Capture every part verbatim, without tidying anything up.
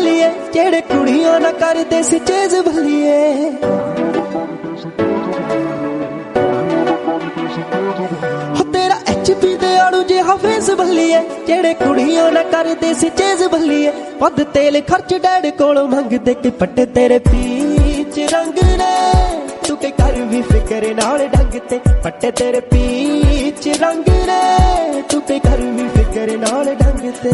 ਬੱਲੀਏ ਜਿਹੜੇ ਕੁੜੀਆਂ ਨਾ ਕਰਦੇ ਸੀ ਚੇਜ਼ ਬੱਲੀਏ ਹੋ ਤੇਰਾ ਐਚ ਪੀ ਦੇ ਆੜੂ ਜਿਹਾ ਫੇਸ ਬੱਲੀਏ ਜਿਹੜੇ ਕੁੜੀਆਂ ਨਾ ਕਰਦੇ ਸੀ ਚੇਜ਼ ਬੱਲੀਏ ਵੱਧ ਤੇਲ ਖਰਚ ਡੈਡ ਕੋਲੋਂ ਮੰਗਦੇ ਕਿ ਪੱਟੇ ਤੇਰੇ ਪੀਚ ਰੰਗ ਨੇ ਤੂੰ ਕਿ ਕਰ ਵੀ ਫਿਕਰ ਨਾਲ ਢੰਗ ਤੇ ਪੱਟੇ ਤੇਰੇ ਪੀਚ ਰੰਗ ਨੇ ਤੂੰ ਕਿ ਕਰ ਵੀ ਫਿਕਰ ਨਾਲ ਢੰਗ ਤੇ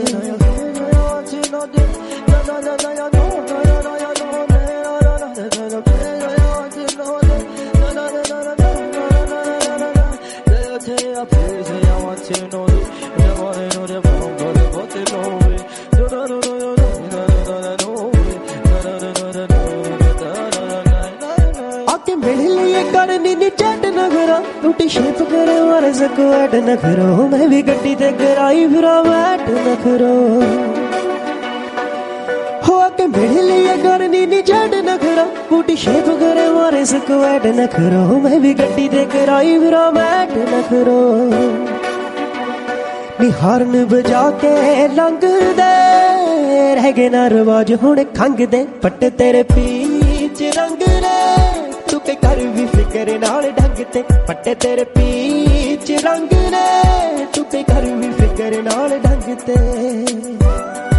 आके मेरे लिए करनी नी चैट न करो टूटी शेप करे मारे सको ऐड न करो मैं भी गड्डी ते कराई फिरा बैठ न करो हो आके मेरे लिए करनी नी चैट न करो टूटी शेप करे मारे सको ऐड न करो मैं भी गड्डी ते कराई फिरा बैठ न करो नी हार्न बजा के लंघ दे रह गए ना रिवाज हुण खंग दे पट्टे तेरे पीच रंग ने तू के कर भी फिकर नाल ढंग ते पट्टे तेरे पीच रंग ने तू के कर भी फिकर नाल ढंग ते